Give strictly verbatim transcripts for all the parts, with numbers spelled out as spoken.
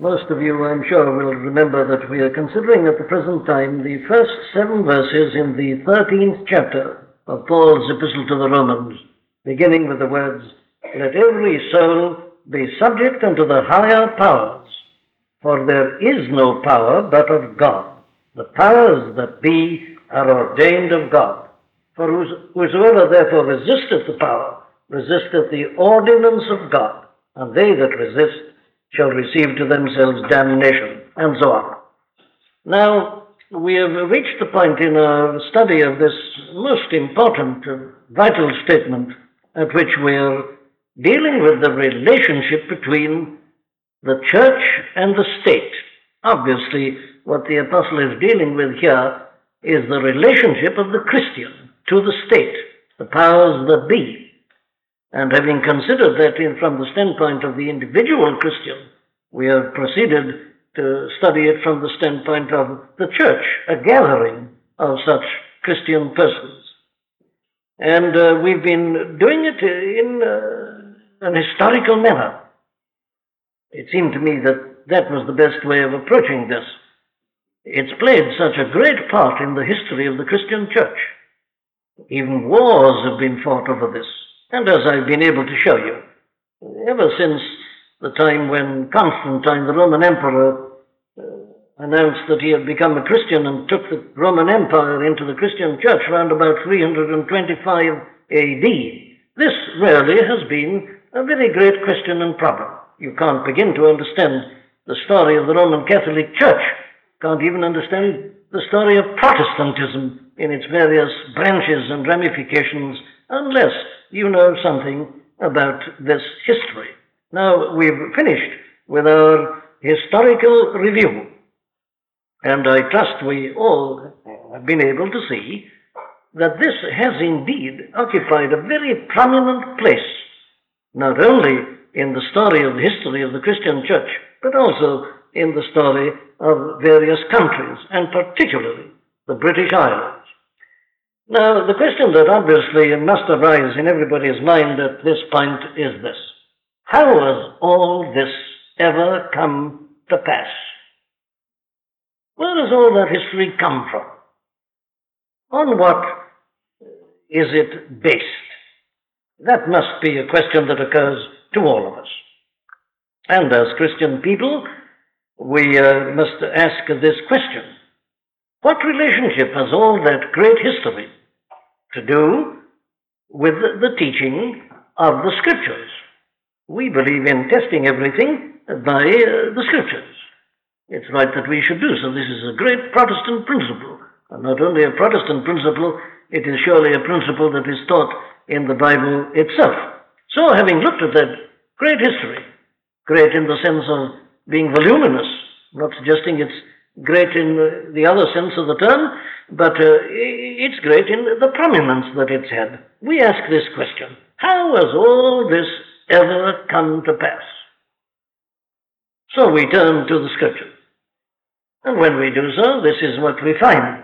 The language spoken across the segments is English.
Most of you, I'm sure, will remember that we are considering at the present time the first seven verses in the thirteenth chapter of Paul's Epistle to the Romans, beginning with the words, "Let every soul be subject unto the higher powers, for there is no power but of God. The powers that be are ordained of God. For whosoever therefore resisteth the power, resisteth the ordinance of God, and they that resist shall receive to themselves damnation," and so on. Now, we have reached the point in our study of this most important, uh, vital statement at which we are dealing with the relationship between the church and the state. Obviously, what the apostle is dealing with here is the relationship of the Christian to the state, the powers that be. And having considered that in, from the standpoint of the individual Christian, we have proceeded to study it from the standpoint of the church, a gathering of such Christian persons. And uh, we've been doing it in uh, an historical manner. It seemed to me that that was the best way of approaching this. It's played such a great part in the history of the Christian church. Even wars have been fought over this. And as I've been able to show you, ever since the time when Constantine, the Roman emperor, uh, announced that he had become a Christian and took the Roman Empire into the Christian church around about three hundred twenty-five A D, this really has been a very great question and problem. You can't begin to understand the story of the Roman Catholic Church, can't even understand the story of Protestantism in its various branches and ramifications, unless you know something about this history. Now, we've finished with our historical review, and I trust we all have been able to see that this has indeed occupied a very prominent place, not only in the story of the history of the Christian church, but also in the story of various countries, and particularly the British Islands. Now, the question that obviously must arise in everybody's mind at this point is this: how has all this ever come to pass? Where has all that history come from? On what is it based? That must be a question that occurs to all of us. And as Christian people, we uh, must ask this question: what relationship has all that great history to do with the teaching of the Scriptures? We believe in testing everything by uh, the Scriptures. It's right that we should do so. This is a great Protestant principle. And not only a Protestant principle, it is surely a principle that is taught in the Bible itself. So, having looked at that great history, great in the sense of being voluminous, not suggesting it's great in the other sense of the term, but uh, it's great in the prominence that it's had, we ask this question: how has all this ever come to pass? So we turn to the Scriptures. And when we do so, this is what we find: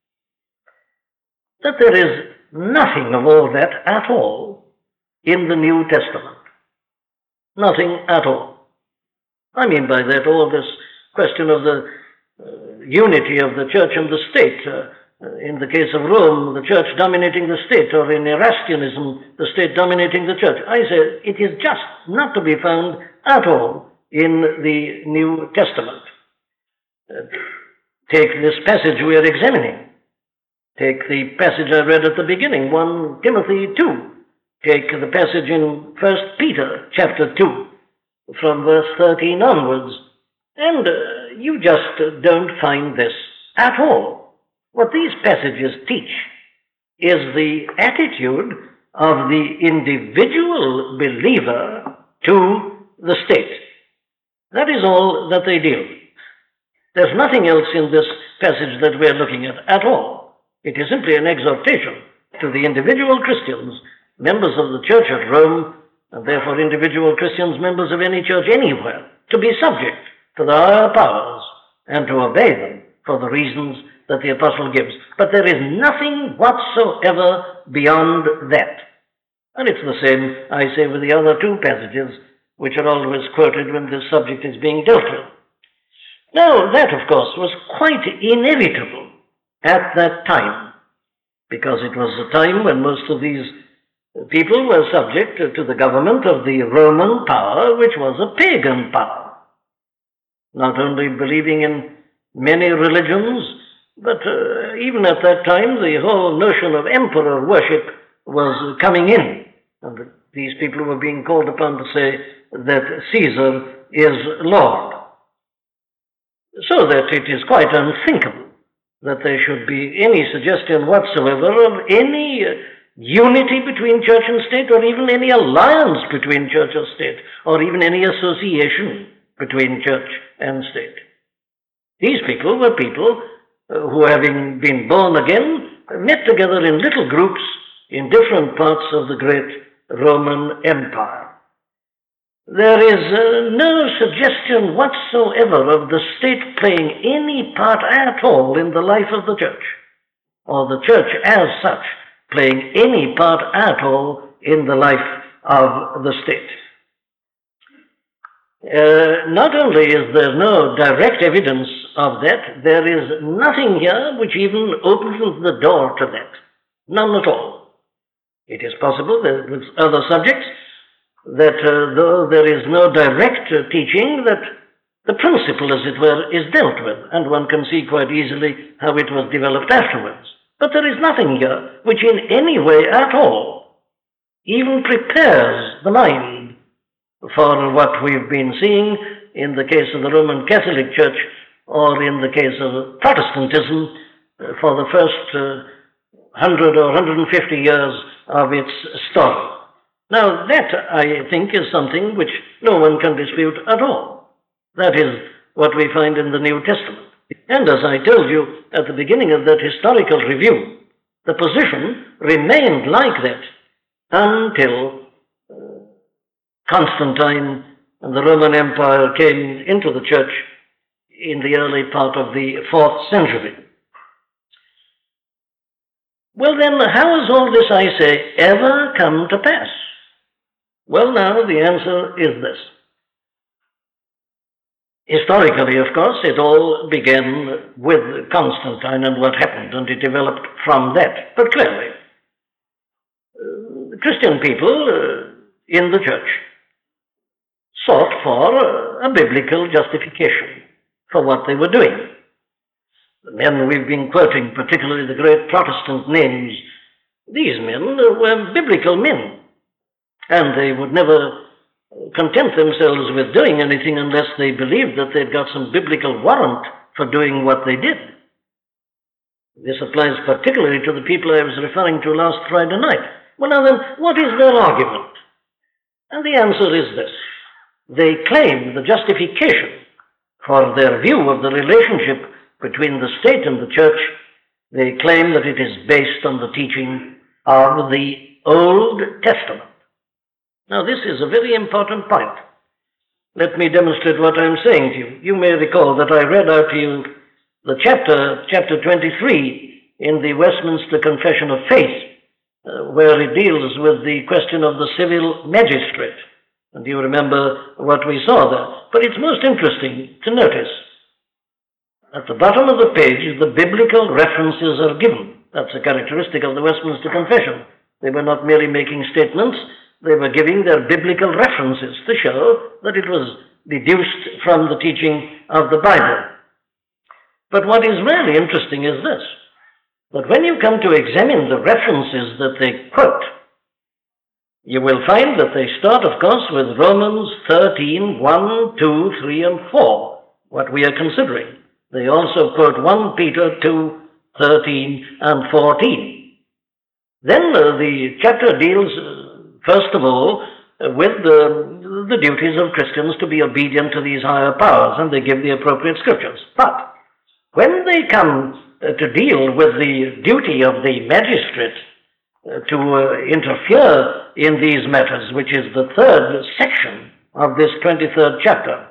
that there is nothing of all that at all in the New Testament. Nothing at all. I mean by that all this question of the uh, unity of the church and the state. Uh, in the case of Rome, the church dominating the state, or in Erastianism, the state dominating the church. I say it is just not to be found at all in the New Testament. Uh, take this passage we are examining. Take the passage I read at the beginning, First Timothy two. Take the passage in First Peter chapter two, from verse thirteen onwards, and uh, you just uh, don't find this at all. What these passages teach is the attitude of the individual believer to the state. That is all that they deal with. There's nothing else in this passage that we're looking at at all. It is simply an exhortation to the individual Christians, members of the church at Rome, and therefore individual Christians, members of any church anywhere, to be subject to the higher powers and to obey them for the reasons that the apostle gives. But there is nothing whatsoever beyond that. And it's the same, I say, with the other two passages which are always quoted when this subject is being dealt with. Now, that, of course, was quite inevitable at that time, because it was a time when most of these people were subject to the government of the Roman power, which was a pagan power, not only believing in many religions, but uh, even at that time the whole notion of emperor worship was coming in, and these people were being called upon to say that Caesar is Lord. So that it is quite unthinkable that there should be any suggestion whatsoever of any uh, unity between church and state, or even any alliance between church and state, or even any association between church and state. These people were people uh, who, having been born again, met together in little groups in different parts of the great Roman Empire. There is uh, no suggestion whatsoever of the state playing any part at all in the life of the church, or the church as such playing any part at all in the life of the state. Uh, not only is there no direct evidence of that, there is nothing here which even opens the door to that. None at all. It is possible that with other subjects, that uh, though there is no direct uh, teaching, that the principle, as it were, is dealt with, and one can see quite easily how it was developed afterwards. But there is nothing here which in any way at all even prepares the mind for what we've been seeing in the case of the Roman Catholic Church, or in the case of Protestantism uh, for the first uh, hundred or one hundred fifty years of its story. Now, that, I think, is something which no one can dispute at all. That is what we find in the New Testament. And as I told you at the beginning of that historical review, the position remained like that until uh, Constantine and the Roman Empire came into the church in the early part of the fourth century. Well then, how has all this, I say, ever come to pass? Well, now, the answer is this. Historically, of course, it all began with Constantine and what happened, and it developed from that. But clearly, uh, Christian people uh, in the church sought for uh, a biblical justification for what they were doing. The men we've been quoting, particularly the great Protestant names, these men were biblical men. And they would never content themselves with doing anything unless they believed that they'd got some biblical warrant for doing what they did. This applies particularly to the people I was referring to last Friday night. Well, now then, what is their argument? And the answer is this. They claim the justification for their view of the relationship between the state and the church. They claim that it is based on the teaching of the Old Testament. Now, this is a very important point. Let me demonstrate what I'm saying to you. You may recall that I read out to you the chapter, chapter twenty-three in the Westminster Confession of Faith, uh, where it deals with the question of the civil magistrate. And you remember what we saw there. But it's most interesting to notice. At the bottom of the page, the biblical references are given. That's a characteristic of the Westminster Confession. They were not merely making statements. They were giving their biblical references to show that it was deduced from the teaching of the Bible. But what is really interesting is this, that when you come to examine the references that they quote, you will find that they start, of course, with Romans thirteen, one, two, three, and four, what we are considering. They also quote First Peter two, thirteen, and fourteen. Then uh, the chapter deals uh, First of all, uh, with the, the duties of Christians to be obedient to these higher powers, and they give the appropriate scriptures. But when they come uh, to deal with the duty of the magistrate uh, to uh, interfere in these matters, which is the third section of this twenty-third chapter,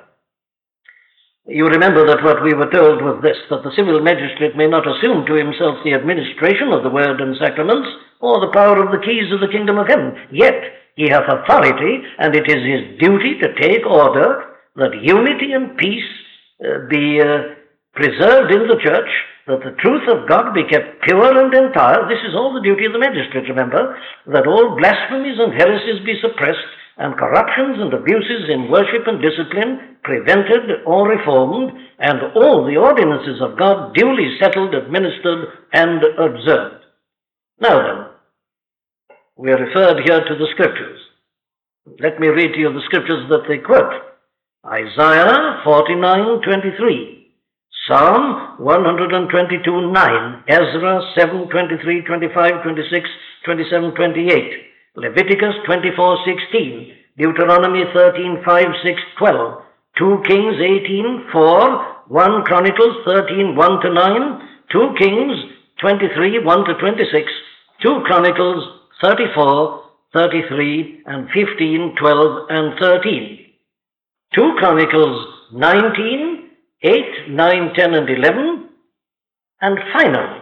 you remember that what we were told was this, that the civil magistrate may not assume to himself the administration of the word and sacraments, or the power of the keys of the kingdom of heaven. Yet he hath authority, and it is his duty to take order that unity and peace uh, be uh, preserved in the church, that the truth of God be kept pure and entire. This is all the duty of the magistrate, remember, that all blasphemies and heresies be suppressed, and corruptions and abuses in worship and discipline prevented or reformed, and all the ordinances of God duly settled, administered, and observed. Now then, we are referred here to the Scriptures. Let me read to you the Scriptures that they quote. Isaiah forty-nine twenty-three, Psalm one twenty-two nine, Ezra seven twenty-three, twenty-five, twenty-six, twenty-seven, twenty-eight, Leviticus twenty-four sixteen, Deuteronomy thirteen five, six, twelve, two Kings eighteen four, one Chronicles thirteen one to nine, two Kings twenty-three one to twenty-six, two Chronicles thirty-four, thirty-three, and fifteen, twelve, and thirteen. two Chronicles nineteen, eight, nine, ten, and eleven. And finally,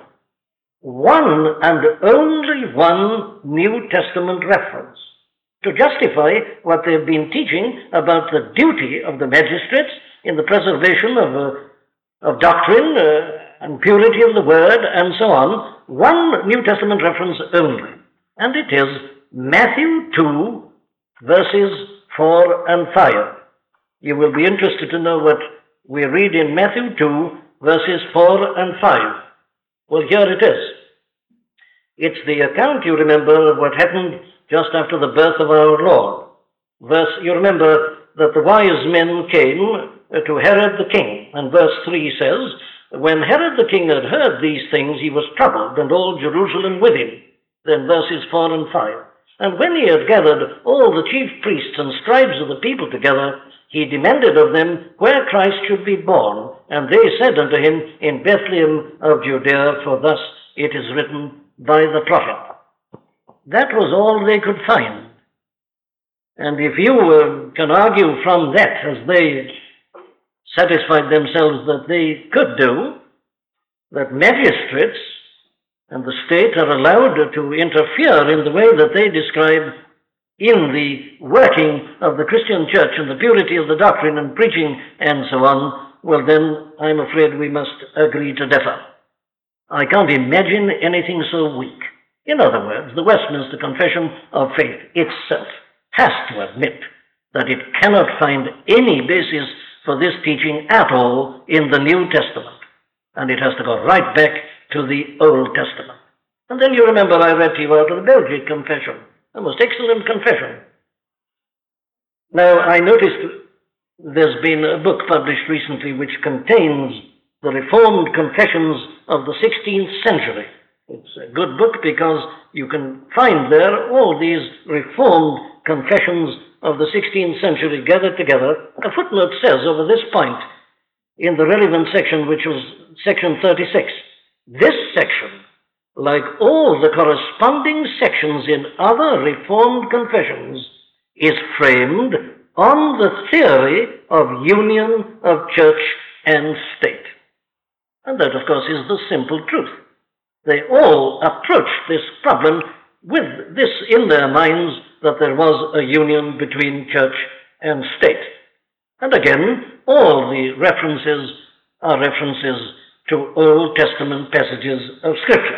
one and only one New Testament reference to justify what they've been teaching about the duty of the magistrates in the preservation of, uh, of doctrine uh, and purity of the word and so on. One New Testament reference only. And it is Matthew two, verses four and five. You will be interested to know what we read in Matthew two, verses four and five. Well, here it is. It's the account, you remember, of what happened just after the birth of our Lord. Verse, you remember that the wise men came to Herod the king, and verse three says, when Herod the king had heard these things, he was troubled, and all Jerusalem with him. Then verses four and five. And when he had gathered all the chief priests and scribes of the people together, he demanded of them where Christ should be born. And they said unto him, in Bethlehem of Judea, for thus it is written by the prophet. That was all they could find. And if you uh, can argue from that, as they satisfied themselves that they could do, that magistrates and the state are allowed to interfere in the way that they describe in the working of the Christian church and the purity of the doctrine and preaching and so on, well then, I'm afraid we must agree to differ. I can't imagine anything so weak. In other words, the Westminster Confession of Faith itself has to admit that it cannot find any basis for this teaching at all in the New Testament. And it has to go right back to the Old Testament. And then you remember I read to you out of the Belgic Confession, a most excellent confession. Now, I noticed there's been a book published recently which contains the Reformed Confessions of the sixteenth century. It's a good book because you can find there all these Reformed confessions of the sixteenth century gathered together. A footnote says over this point in the relevant section, which was section thirty-six, this section, like all the corresponding sections in other Reformed confessions, is framed on the theory of union of church and state. And that, of course, is the simple truth. They all approach this problem with this in their minds, that there was a union between church and state. And again, all the references are references to Old Testament passages of Scripture.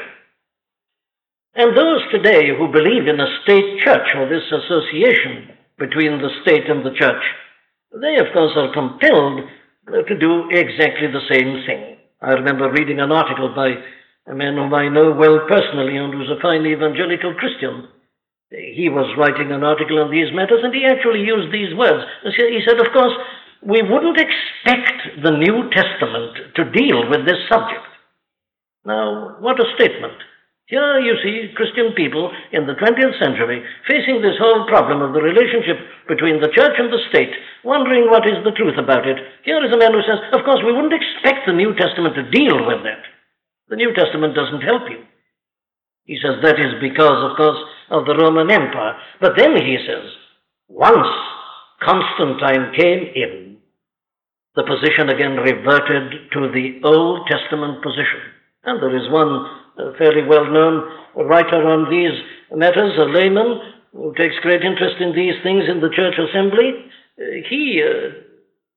And those today who believe in a state church, or this association between the state and the church, they, of course, are compelled to do exactly the same thing. I remember reading an article by a man whom I know well personally and who's a fine evangelical Christian. He was writing an article on these matters, and he actually used these words. He said, of course, we wouldn't expect the New Testament to deal with this subject. Now, what a statement. Here you see Christian people in the twentieth century facing this whole problem of the relationship between the church and the state, wondering what is the truth about it. Here is a man who says, of course, we wouldn't expect the New Testament to deal with that. The New Testament doesn't help you. He says that is because, of course, of the Roman Empire. But then he says, once Constantine came in, the position again reverted to the Old Testament position. And there is one uh, fairly well-known writer on these matters, a layman, who takes great interest in these things in the church assembly. Uh, he uh,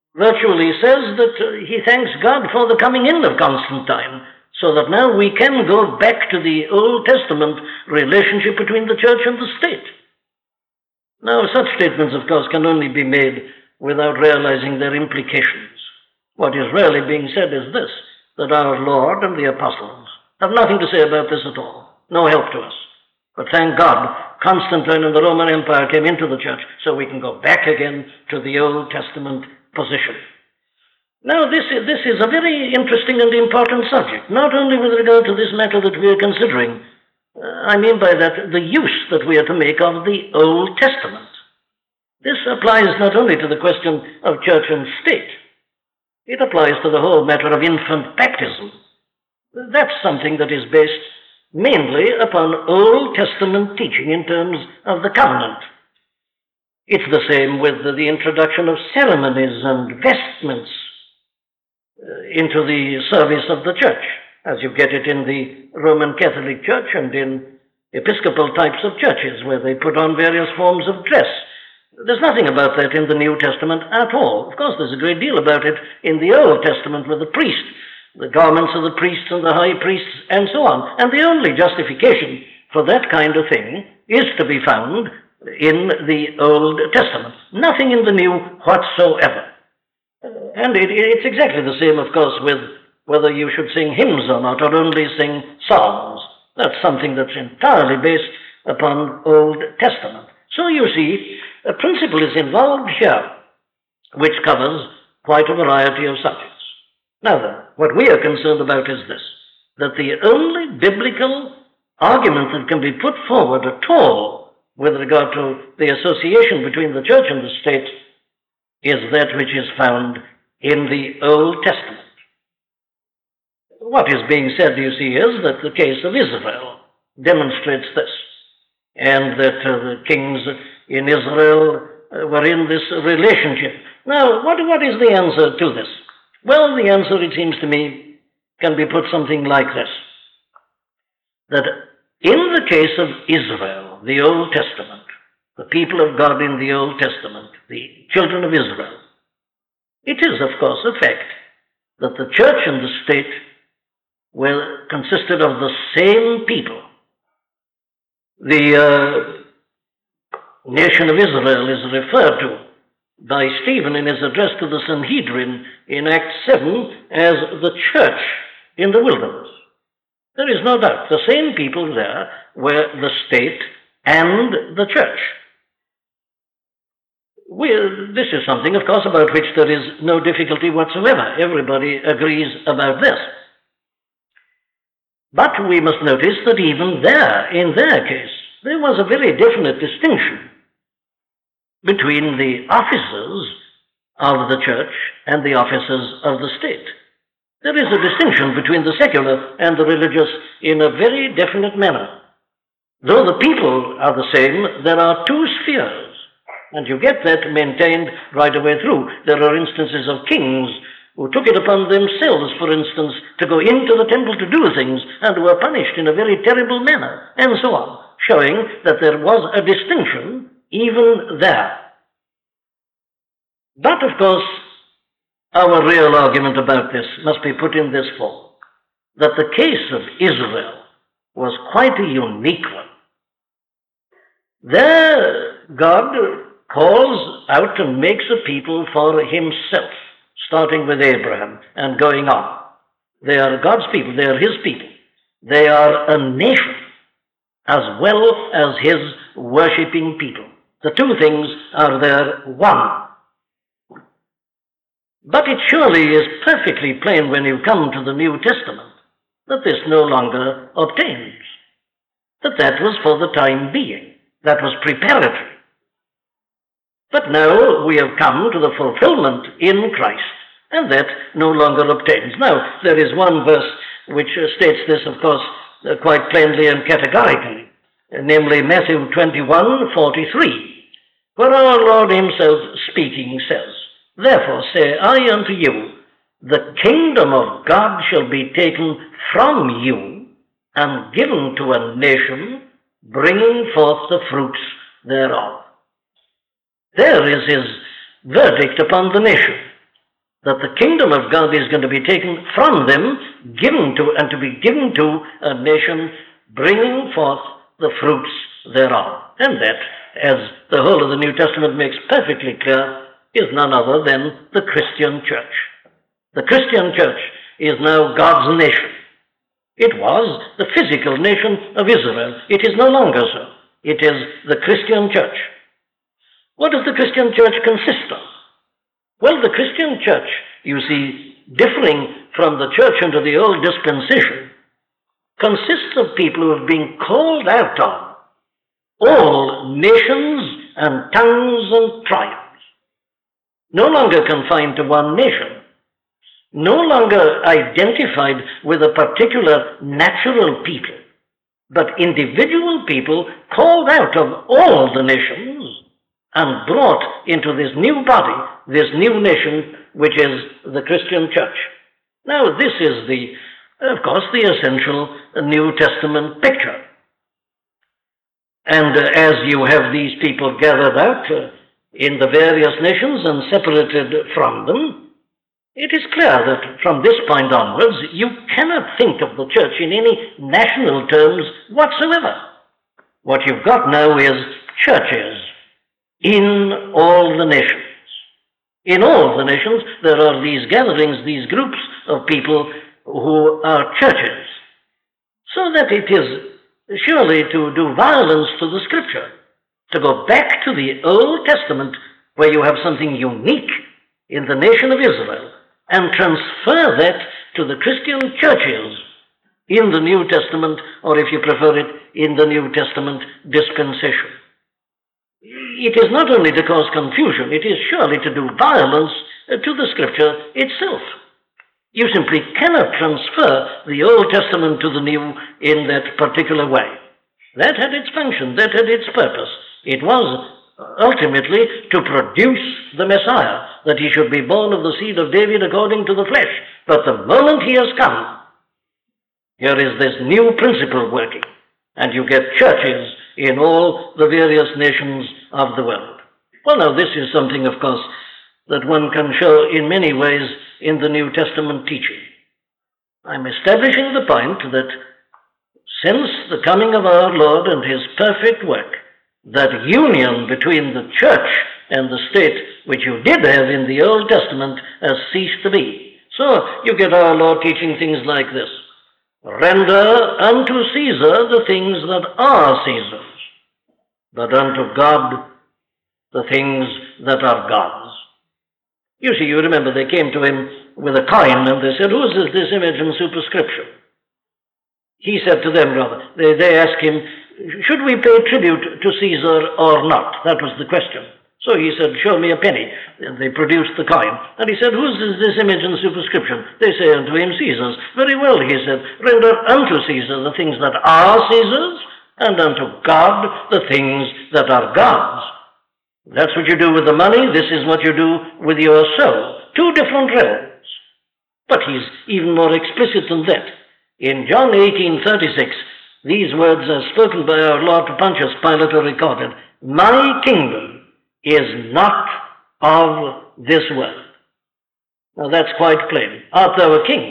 virtually says that uh, he thanks God for the coming in of Constantine, so that now we can go back to the Old Testament relationship between the church and the state. Now, such statements, of course, can only be made without realizing their implications. What is really being said is this, that our Lord and the apostles have nothing to say about this at all, no help to us. But thank God, Constantine and the Roman Empire came into the church, so we can go back again to the Old Testament position. Now, this is, this is a very interesting and important subject, not only with regard to this matter that we are considering. Uh, I mean by that the use that we are to make of the Old Testament. This applies not only to the question of church and state, it applies to the whole matter of infant baptism. That's something that is based mainly upon Old Testament teaching in terms of the covenant. It's the same with the introduction of ceremonies and vestments into the service of the church, as you get it in the Roman Catholic Church and in Episcopal types of churches, where they put on various forms of dress. There's nothing about that in the New Testament at all. Of course, there's a great deal about it in the Old Testament with the priest, the garments of the priests and the high priests, and so on. And the only justification for that kind of thing is to be found in the Old Testament. Nothing in the New whatsoever. And it, it's exactly the same, of course, with whether you should sing hymns or not, or only sing psalms. That's something that's entirely based upon Old Testament. So you see, a principle is involved here which covers quite a variety of subjects. Now then, what we are concerned about is this, that the only biblical argument that can be put forward at all with regard to the association between the church and the state is that which is found in the Old Testament. What is being said, you see, is that the case of Israel demonstrates this, and that uh, the kings in Israel uh, were in this relationship. Now, what, what is the answer to this? Well, the answer, it seems to me, can be put something like this, that in the case of Israel, the Old Testament, the people of God in the Old Testament, the children of Israel, it is, of course, a fact that the church and the state were consisted of the same people. The uh, nation of Israel is referred to by Stephen in his address to the Sanhedrin in Acts seven as the church in the wilderness. There is no doubt the same people there were the state and the church. We, this is something, of course, about which there is no difficulty whatsoever. Everybody agrees about this. But we must notice that even there, in their case, there was a very definite distinction between the officers of the church and the officers of the state. There is a distinction between the secular and the religious in a very definite manner. Though the people are the same, there are two spheres. And you get that maintained right away through. There are instances of kings who took it upon themselves, for instance, to go into the temple to do things and were punished in a very terrible manner, and so on, showing that there was a distinction even there. But, of course, our real argument about this must be put in this form, that the case of Israel was quite a unique one. There, God calls out and makes a people for himself, starting with Abraham and going on. They are God's people, they are his people. They are a nation as well as his worshipping people. The two things are there one. But it surely is perfectly plain when you come to the New Testament that this no longer obtains. That that was for the time being. That was preparatory. But now we have come to the fulfillment in Christ, and that no longer obtains. Now, there is one verse which states this, of course, quite plainly and categorically, namely Matthew twenty-one forty-three, where our Lord himself speaking says, "Therefore say I unto you, the kingdom of God shall be taken from you and given to a nation, bringing forth the fruits thereof." There is his verdict upon the nation. that the kingdom of God is going to be taken from them, given to, and to be given to a nation bringing forth the fruits thereof. And that, as the whole of the New Testament makes perfectly clear, is none other than the Christian church. The Christian church is now God's nation. It was the physical nation of Israel. It is no longer so. It is the Christian church. What does the Christian church consist of? Well, the Christian church, you see, differing from the church under the old dispensation, consists of people who have been called out of all nations and tongues and tribes, no longer confined to one nation, no longer identified with a particular natural people, but individual people called out of all the nations and brought into this new body, this new nation, which is the Christian church. Now, this is the, of course, the essential New Testament picture. And uh, as you have these people gathered out uh, in the various nations and separated from them, it is clear that from this point onwards, you cannot think of the church in any national terms whatsoever. What you've got now is churches in all the nations. In all the nations, there are these gatherings, these groups of people who are churches. So that it is surely to do violence to the Scripture, to go back to the Old Testament, where you have something unique in the nation of Israel, and transfer that to the Christian churches in the New Testament, or if you prefer it, in the New Testament dispensation. It is not only to cause confusion, it is surely to do violence to the Scripture itself. You simply cannot transfer the Old Testament to the New in that particular way. That had its function, that had its purpose. It was ultimately to produce the Messiah, that he should be born of the seed of David according to the flesh. But the moment he has come, here is this new principle working, and you get churches in all the various nations of the world. Well, now, this is something, of course, that one can show in many ways in the New Testament teaching. I'm establishing the point that since the coming of our Lord and his perfect work, that union between the church and the state, which you did have in the Old Testament, has ceased to be. So you get our Lord teaching things like this: render unto Caesar the things that are Caesar's, but unto God the things that are God's. You see, you remember they came to him with a coin and they said, "Whose is this image and superscription?" He said to them, rather, they, they asked him, "Should we pay tribute to Caesar or not?" That was the question. So he said, "Show me a penny." And they produced the coin. And he said, "Whose is this image and superscription?" They say unto him, "Caesar's." "Very well," he said, "render unto Caesar the things that are Caesar's, and unto God the things that are God's." That's what you do with the money. This is what you do with your soul. Two different realms. But he's even more explicit than that. In John eighteen thirty-six, these words are spoken by our Lord to Pontius Pilate are recorded: "My kingdom is not of this world." Now that's quite plain. "Art thou a king?"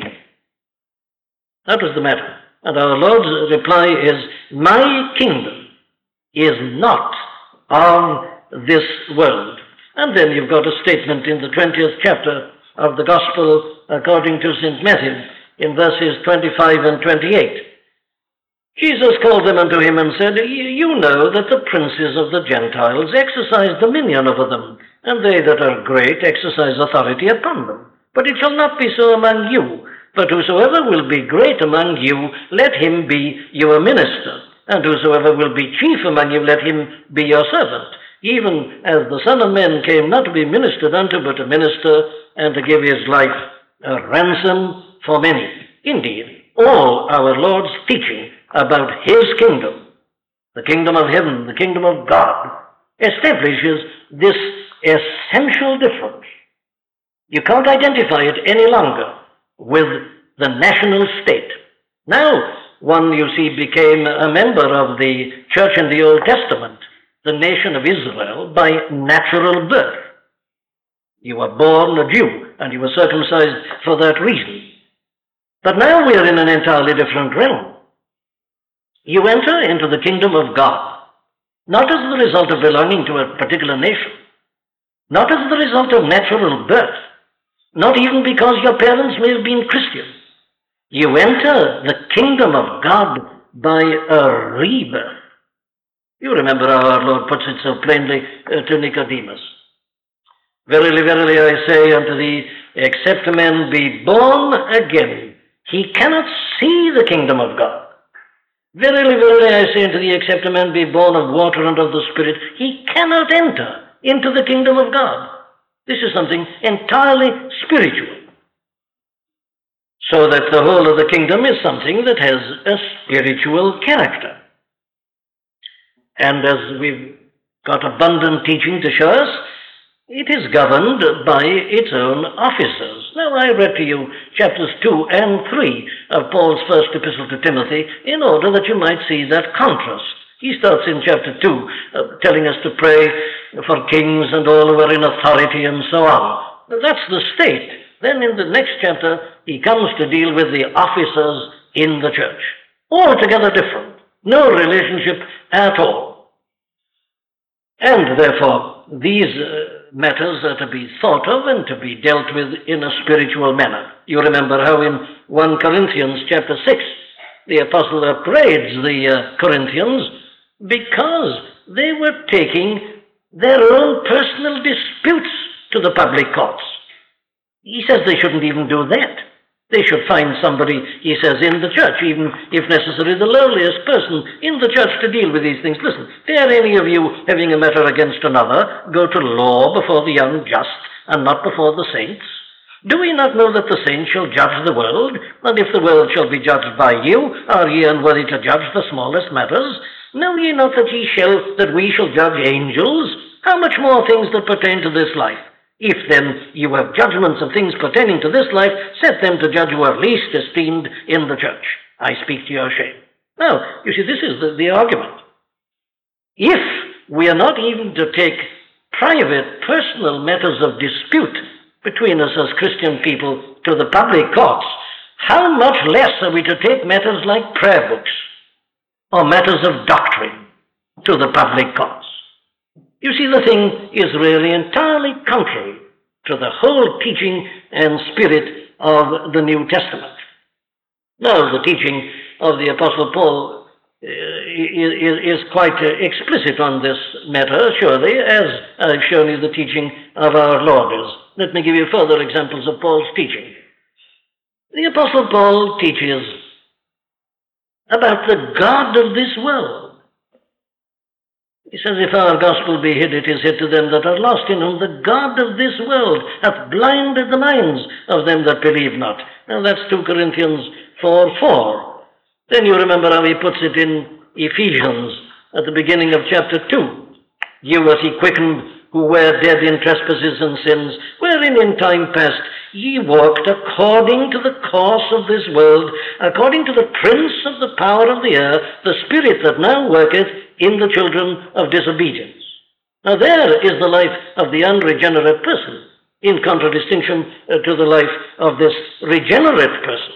That was the matter. And our Lord's reply is, "My kingdom is not of this world." And then you've got a statement in the twentieth chapter of the Gospel according to Saint Matthew, in verses twenty-five and twenty-eight. Jesus called them unto him and said, "You know that the princes of the Gentiles exercise dominion over them, and they that are great exercise authority upon them. But it shall not be so among you. But whosoever will be great among you, let him be your minister. And whosoever will be chief among you, let him be your servant. Even as the Son of Man came not to be ministered unto, but to minister, and to give his life a ransom for many." Indeed, all our Lord's teaching about his kingdom, the kingdom of heaven, the kingdom of God, establishes this essential difference. You can't identify it any longer with the national state. Now, one, you see, became a member of the church in the Old Testament, the nation of Israel, by natural birth. You were born a Jew, and you were circumcised for that reason. But now we are in an entirely different realm. You enter into the kingdom of God, not as the result of belonging to a particular nation, not as the result of natural birth, not even because your parents may have been Christians. You enter the kingdom of God by a rebirth. You remember how our Lord puts it so plainly uh, to Nicodemus. Verily, verily, I say unto thee, except a man be born again, he cannot see the kingdom of God. Verily, verily, I say unto thee, except a man be born of water and of the Spirit, he cannot enter into the kingdom of God. This is something entirely spiritual. So that the whole of the kingdom is something that has a spiritual character. And as we've got abundant teaching to show us, it is governed by its own officers. Now, I read to you chapters two and three of Paul's first epistle to Timothy in order that you might see that contrast. He starts in chapter two, uh, telling us to pray for kings and all who are in authority and so on. Now, that's the state. Then in the next chapter, he comes to deal with the officers in the church. Altogether different. No relationship at all. And therefore, these uh, matters are to be thought of and to be dealt with in a spiritual manner. You remember how in First Corinthians chapter six, the apostle upbraids the uh, Corinthians because they were taking their own personal disputes to the public courts. He says they shouldn't even do that. They should find somebody, he says, in the church, even if necessary, the lowliest person in the church to deal with these things. Listen, dare any of you, having a matter against another, go to law before the unjust and not before the saints? Do we not know that the saints shall judge the world? And if the world shall be judged by you, are ye unworthy to judge the smallest matters? Know ye not that ye shall, that we shall judge angels? How much more things that pertain to this life? If then you have judgments of things pertaining to this life, set them to judge who are least esteemed in the church. I speak to your shame. Now, you see, this is the, the argument. If we are not even to take private, personal matters of dispute between us as Christian people to the public courts, how much less are we to take matters like prayer books or matters of doctrine to the public courts? You see, the thing is really entirely contrary to the whole teaching and spirit of the New Testament. Now, the teaching of the Apostle Paul uh, is, is quite uh, explicit on this matter, surely, as I've shown you the teaching of our Lord is. Let me give you further examples of Paul's teaching. The Apostle Paul teaches about the God of this world. He says, if our gospel be hid, it is hid to them that are lost, in whom the God of this world hath blinded the minds of them that believe not. Now that's Second Corinthians four four. Then you remember how he puts it in Ephesians at the beginning of chapter two. You hath he quickened who were dead in trespasses and sins, wherein in time past ye walked according to the course of this world, according to the prince of the power of the air, the spirit that now worketh in the children of disobedience. Now there is the life of the unregenerate person, in contradistinction uh, to the life of this regenerate person.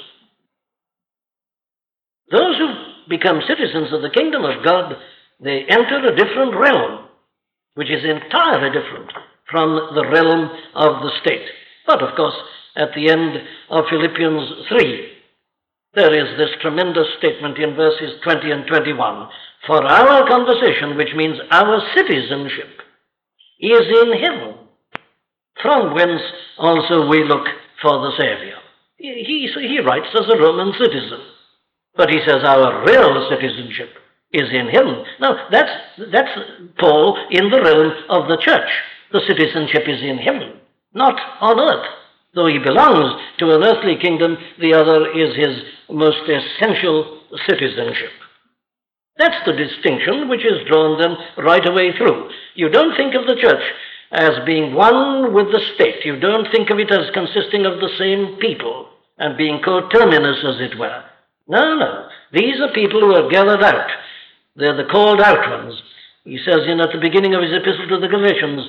Those who become citizens of the kingdom of God, they enter a different realm, which is entirely different from the realm of the state. But of course, at the end of Philippians three, there is this tremendous statement in verses twenty and twenty-one. For our conversation, which means our citizenship, is in heaven, from whence also we look for the Savior. He, he, he writes as a Roman citizen, but he says our real citizenship is in heaven. Now, that's, that's Paul in the realm of the church. The citizenship is in heaven, not on earth. Though he belongs to an earthly kingdom, the other is his most essential citizenship. That's the distinction which is drawn then right away through. You don't think of the church as being one with the state. You don't think of it as consisting of the same people and being coterminous, as it were. No, no. These are people who are gathered out. They're the called out ones. He says in at the beginning of his epistle to the Galatians,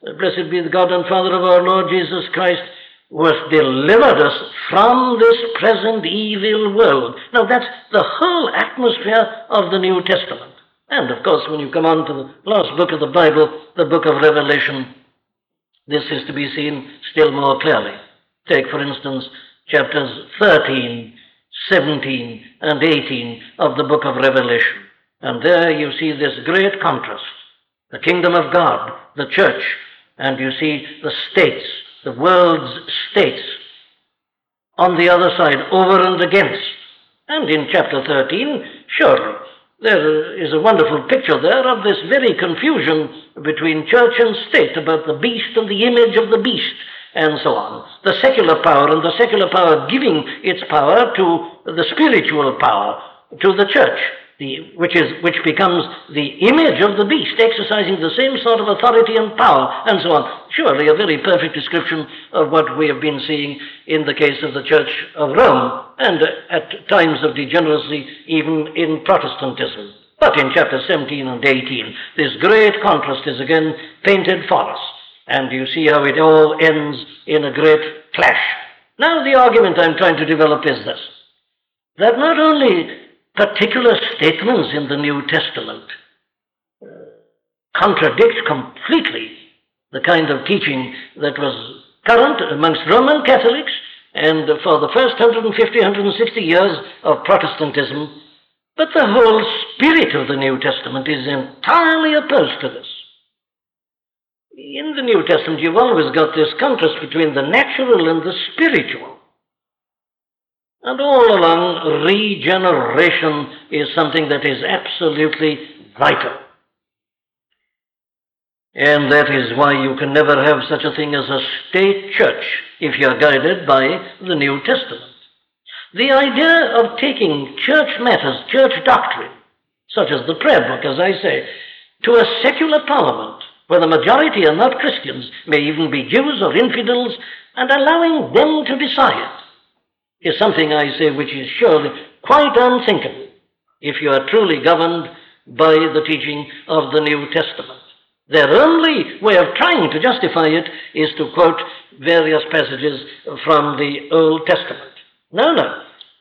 Blessed be the God and Father of our Lord Jesus Christ, who has delivered us from this present evil world. Now that's the whole atmosphere of the New Testament. And of course, when you come on to the last book of the Bible, the book of Revelation, this is to be seen still more clearly. Take, for instance, chapters thirteen, seventeen, and eighteen of the book of Revelation. And there you see this great contrast. The kingdom of God, the church, and you see the states, the world's states, on the other side, over and against. And in chapter thirteen, surely, there is a wonderful picture there of this very confusion between church and state about the beast and the image of the beast, and so on. The secular power, and the secular power giving its power to the spiritual power, to the church, the, which is which becomes the image of the beast, exercising the same sort of authority and power, and so on. Surely a very perfect description of what we have been seeing in the case of the Church of Rome, and at times of degeneracy even in Protestantism. But in chapter seventeen and eighteen, this great contrast is again painted for us, and you see how it all ends in a great clash. Now the argument I'm trying to develop is this, that not only particular statements in the New Testament uh, contradict completely the kind of teaching that was current amongst Roman Catholics and for the first one hundred fifty, one hundred sixty years of Protestantism, but the whole spirit of the New Testament is entirely opposed to this. In the New Testament, you've always got this contrast between the natural and the spiritual. And all along, regeneration is something that is absolutely vital. And that is why you can never have such a thing as a state church if you are guided by the New Testament. The idea of taking church matters, church doctrine, such as the prayer book, as I say, to a secular parliament, where the majority are not Christians, may even be Jews or infidels, and allowing them to decide, is something, I say, which is surely quite unthinkable if you are truly governed by the teaching of the New Testament. Their only way of trying to justify it is to quote various passages from the Old Testament. No, no.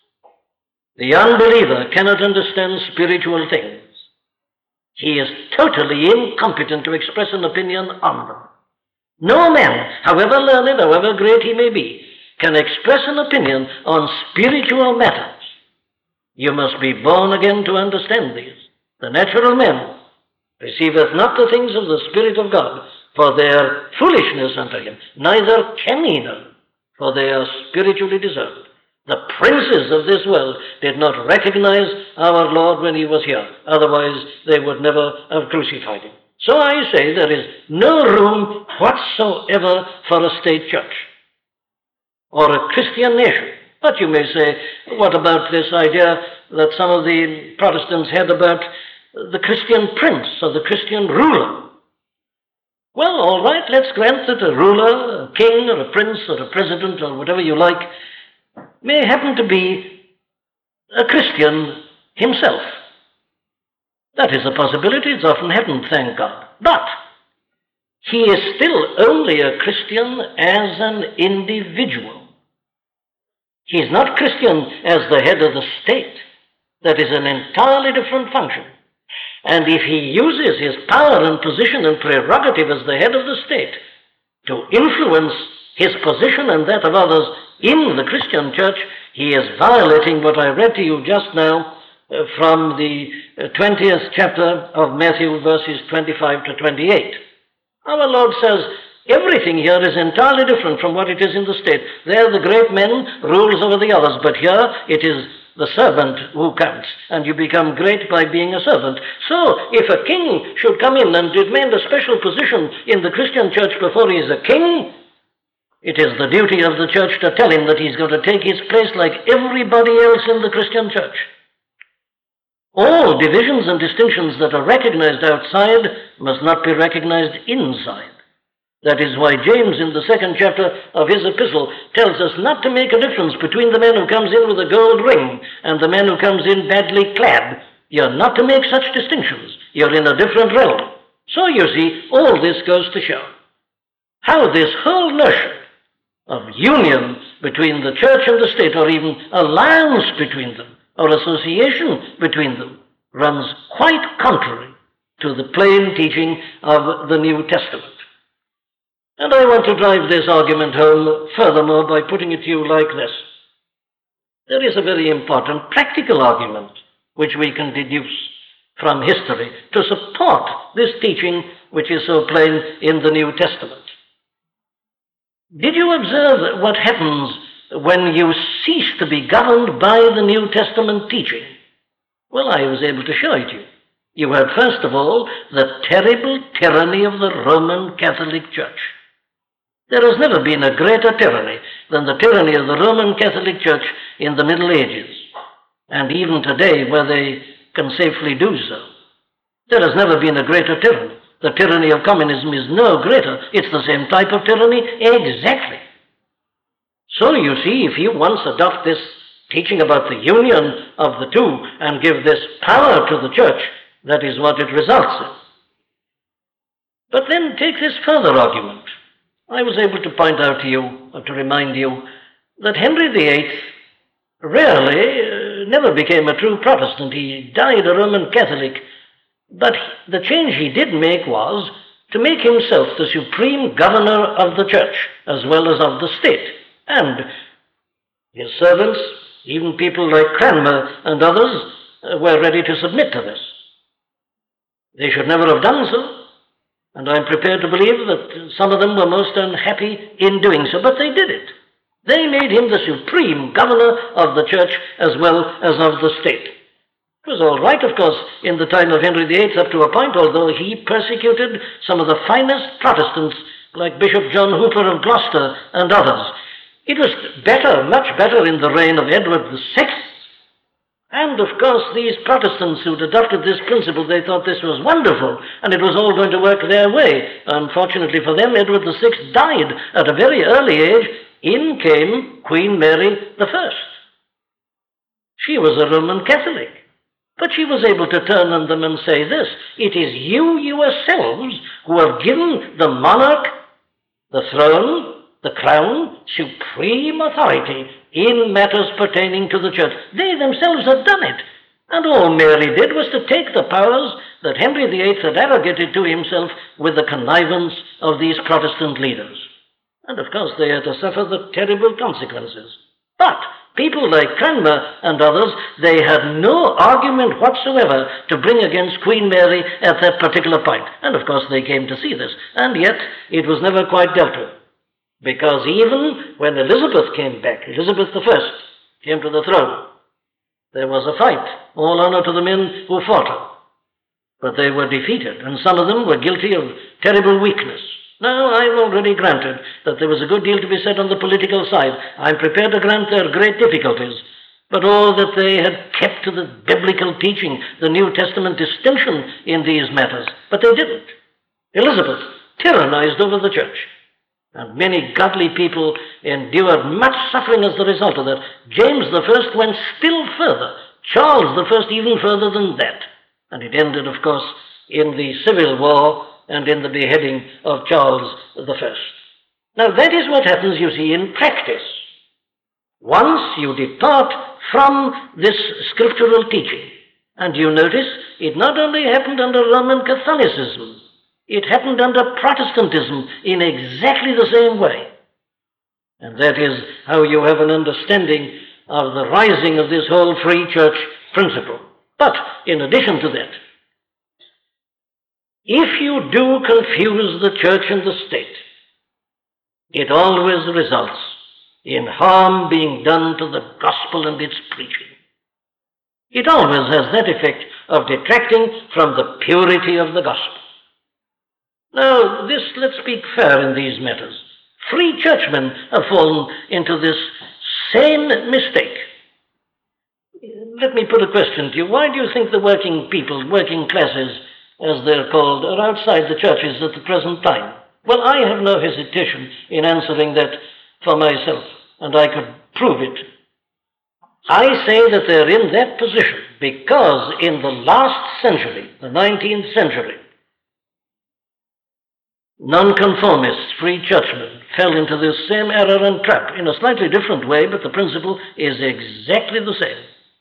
The unbeliever cannot understand spiritual things. He is totally incompetent to express an opinion on them. No man, however learned, however great he may be, can express an opinion on spiritual matters. You must be born again to understand these. The natural man receiveth not the things of the Spirit of God, for they are foolishness unto him. Neither can he know, for they are spiritually discerned. The princes of this world did not recognize our Lord when he was here. Otherwise, they would never have crucified him. So I say there is no room whatsoever for a state church or a Christian nation. But you may say, what about this idea that some of the Protestants had about the Christian prince or the Christian ruler? Well, all right, let's grant that a ruler, a king or a prince or a president or whatever you like may happen to be a Christian himself. That is a possibility. It's often happened, thank God. But he is still only a Christian as an individual. He is not Christian as the head of the state. That is an entirely different function. And if he uses his power and position and prerogative as the head of the state to influence his position and that of others in the Christian church, he is violating what I read to you just now uh, from the uh, twentieth chapter of Matthew, verses twenty-five to twenty-eight. Our Lord says, everything here is entirely different from what it is in the state. There the great man rules over the others, but here it is the servant who counts, and you become great by being a servant. So, if a king should come in and demand a special position in the Christian church before he is a king, it is the duty of the church to tell him that he's going to take his place like everybody else in the Christian church. All divisions and distinctions that are recognized outside must not be recognized inside. That is why James, in the second chapter of his epistle, tells us not to make a difference between the man who comes in with a gold ring and the man who comes in badly clad. You're not to make such distinctions. You're in a different realm. So, you see, all this goes to show how this whole notion of union between the church and the state, or even alliance between them, or association between them, runs quite contrary to the plain teaching of the New Testament. And I want to drive this argument home furthermore by putting it to you like this. There is a very important practical argument which we can deduce from history to support this teaching which is so plain in the New Testament. Did you observe what happens when you cease to be governed by the New Testament teaching? Well, I was able to show it you. You had, first of all, the terrible tyranny of the Roman Catholic Church. There has never been a greater tyranny than the tyranny of the Roman Catholic Church in the Middle Ages, and even today where they can safely do so. There has never been a greater tyranny. The tyranny of communism is no greater. It's the same type of tyranny exactly. So you see, if you once adopt this teaching about the union of the two and give this power to the church, that is what it results in. But then take this further argument. I was able to point out to you, or to remind you, that Henry the Eighth rarely, uh, never became a true Protestant. He died a Roman Catholic, but the change he did make was to make himself the supreme governor of the church, as well as of the state. And his servants, even people like Cranmer and others, uh, were ready to submit to this. They should never have done so. And I'm prepared to believe that some of them were most unhappy in doing so, but they did it. They made him the supreme governor of the church as well as of the state. It was all right, of course, in the time of Henry the Eighth up to a point, although he persecuted some of the finest Protestants like Bishop John Hooper of Gloucester and others. It was better, much better in the reign of Edward the Sixth. And, of course, these Protestants who'd adopted this principle, they thought this was wonderful, and it was all going to work their way. Unfortunately for them, Edward the Sixth died at a very early age. In came Queen Mary the First. She was a Roman Catholic, but she was able to turn on them and say this: it is you yourselves who have given the monarch the throne, the crown, supreme authority in matters pertaining to the church. They themselves had done it. And all Mary did was to take the powers that Henry the Eighth had arrogated to himself with the connivance of these Protestant leaders. And of course they had to suffer the terrible consequences. But people like Cranmer and others, they had no argument whatsoever to bring against Queen Mary at that particular point. And of course they came to see this. And yet it was never quite dealt with. Because even when Elizabeth came back, Elizabeth the First came to the throne, there was a fight. All honor to the men who fought her. But they were defeated, and some of them were guilty of terrible weakness. Now, I've already granted that there was a good deal to be said on the political side. I'm prepared to grant there are great difficulties. But all that they had kept to the biblical teaching, the New Testament distinction in these matters. But they didn't. Elizabeth tyrannized over the church. And many godly people endured much suffering as the result of that. James the First went still further. Charles the First even further than that. And it ended, of course, in the Civil War and in the beheading of Charles the First. Now that is what happens, you see, in practice. Once you depart from this scriptural teaching, and you notice it not only happened under Roman Catholicism, it happened under Protestantism in exactly the same way. And that is how you have an understanding of the rising of this whole free church principle. But in addition to that, if you do confuse the church and the state, it always results in harm being done to the gospel and its preaching. It always has that effect of detracting from the purity of the gospel. Now, this, let's speak fair in these matters. Free churchmen have fallen into this same mistake. Let me put a question to you. Why do you think the working people, working classes, as they're called, are outside the churches at the present time? Well, I have no hesitation in answering that for myself, and I could prove it. I say that they're in that position because in the last century, the nineteenth century, Nonconformists, free churchmen, fell into this same error and trap in a slightly different way, but the principle is exactly the same.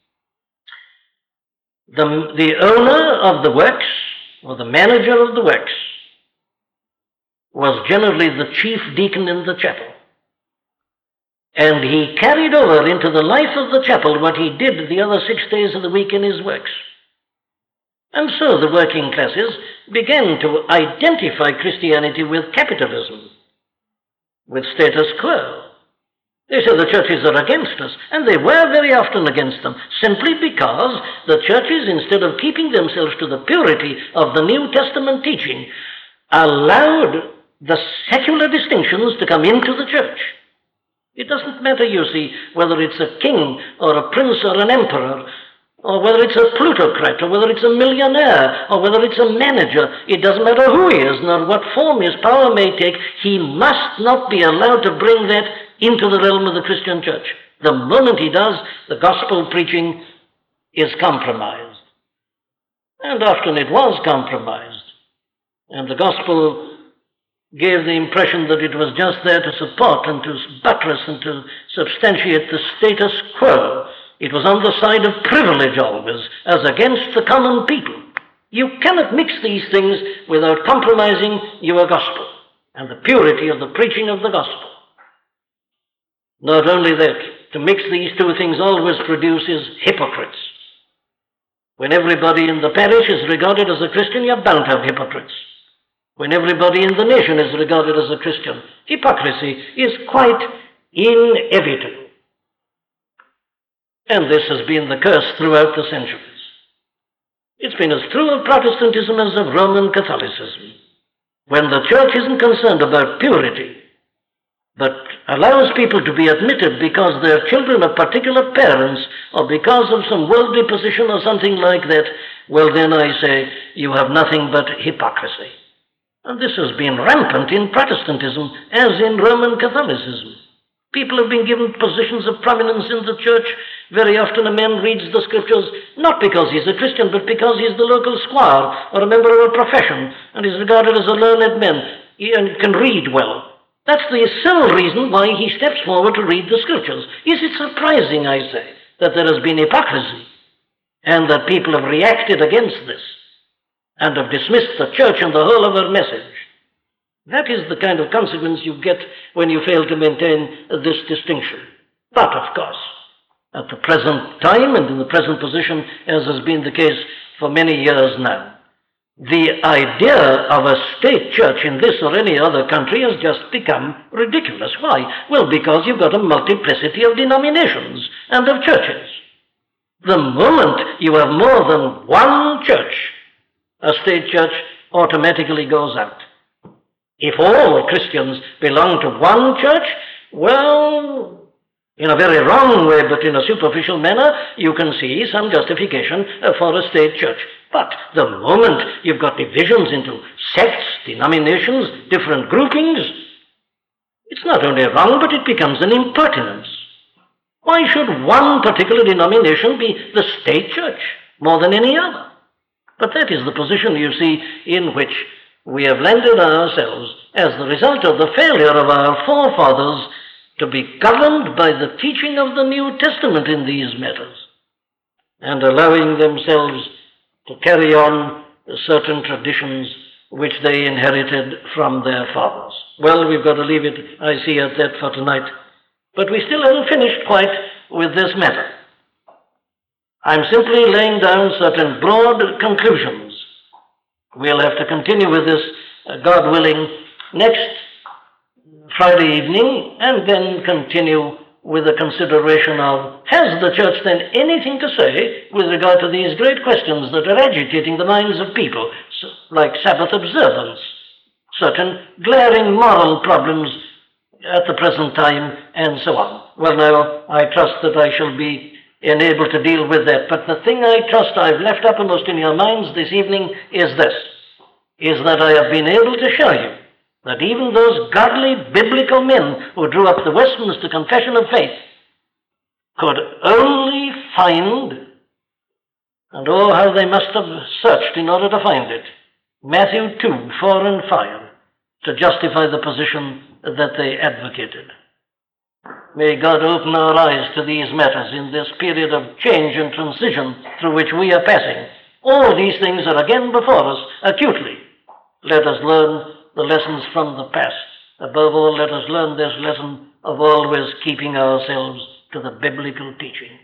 The, the owner of the works, or the manager of the works, was generally the chief deacon in the chapel. And he carried over into the life of the chapel what he did the other six days of the week in his works. And so the working classes began to identify Christianity with capitalism, with status quo. They said the churches are against us, and they were very often against them, simply because the churches, instead of keeping themselves to the purity of the New Testament teaching, allowed the secular distinctions to come into the church. It doesn't matter, you see, whether it's a king or a prince or an emperor, or whether it's a plutocrat, or whether it's a millionaire, or whether it's a manager. It doesn't matter who he is, nor what form his power may take. He must not be allowed to bring that into the realm of the Christian church. The moment he does, the gospel preaching is compromised. And often it was compromised. And the gospel gave the impression that it was just there to support and to buttress and to substantiate the status quo. It was on the side of privilege always, as against the common people. You cannot mix these things without compromising your gospel and the purity of the preaching of the gospel. Not only that, to mix these two things always produces hypocrites. When everybody in the parish is regarded as a Christian, you're bound to have hypocrites. When everybody in the nation is regarded as a Christian, hypocrisy is quite inevitable. And this has been the curse throughout the centuries. It's been as true of Protestantism as of Roman Catholicism. When the church isn't concerned about purity, but allows people to be admitted because they're children of particular parents or because of some worldly position or something like that, well then I say you have nothing but hypocrisy. And this has been rampant in Protestantism as in Roman Catholicism. People have been given positions of prominence in the church. Very often a man reads the scriptures not because he's a Christian, but because he's the local squire or a member of a profession and is regarded as a learned man and can read well. That's the sole reason why he steps forward to read the scriptures. Is it surprising, I say, that there has been hypocrisy and that people have reacted against this and have dismissed the church and the whole of her message? That is the kind of consequence you get when you fail to maintain this distinction. But, of course, at the present time and in the present position, as has been the case for many years now, the idea of a state church in this or any other country has just become ridiculous. Why? Well, because you've got a multiplicity of denominations and of churches. The moment you have more than one church, a state church automatically goes out. If all Christians belong to one church, well, in a very wrong way, but in a superficial manner, you can see some justification for a state church. But the moment you've got divisions into sects, denominations, different groupings, it's not only wrong, but it becomes an impertinence. Why should one particular denomination be the state church more than any other? But that is the position, you see, in which we have landed ourselves as the result of the failure of our forefathers to be governed by the teaching of the New Testament in these matters, and allowing themselves to carry on certain traditions which they inherited from their fathers. Well, we've got to leave it, I see, at that for tonight. But we still haven't finished quite with this matter. I'm simply laying down certain broad conclusions. We'll have to continue with this, uh, God willing, next Friday evening, and then continue with a consideration of, has the church then anything to say with regard to these great questions that are agitating the minds of people, like Sabbath observance, certain glaring moral problems at the present time, and so on. Well, now, I trust that I shall be enabled to deal with that, but the thing I trust I've left uppermost in your minds this evening is this, is that I have been able to show you that even those godly biblical men who drew up the Westminster Confession of Faith could only find, and oh, how they must have searched in order to find it, Matthew two, four and five, to justify the position that they advocated. May God open our eyes to these matters in this period of change and transition through which we are passing. All these things are again before us acutely. Let us learn the lessons from the past. Above all, let us learn this lesson of always keeping ourselves to the biblical teaching.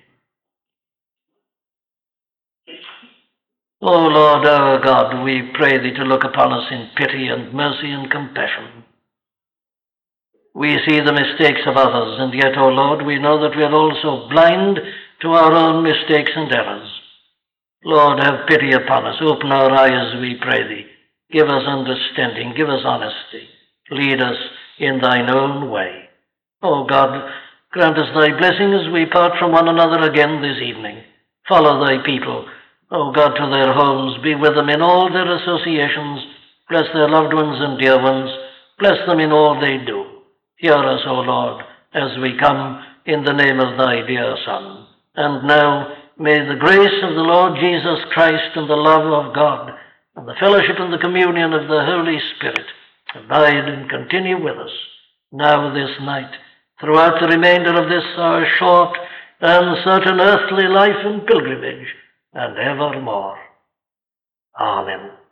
O Lord our God, we pray thee to look upon us in pity and mercy and compassion. We see the mistakes of others, and yet, O Lord, we know that we are also blind to our own mistakes and errors. Lord, have pity upon us. Open our eyes, we pray thee. Give us understanding. Give us honesty. Lead us in thine own way. O God, grant us thy blessing as we part from one another again this evening. Follow thy people, O God, to their homes. Be with them in all their associations. Bless their loved ones and dear ones. Bless them in all they do. Hear us, O Lord, as we come in the name of thy dear Son. And now, may the grace of the Lord Jesus Christ and the love of God and the fellowship and the communion of the Holy Spirit abide and continue with us, now this night, throughout the remainder of this our short and certain earthly life and pilgrimage, and evermore. Amen.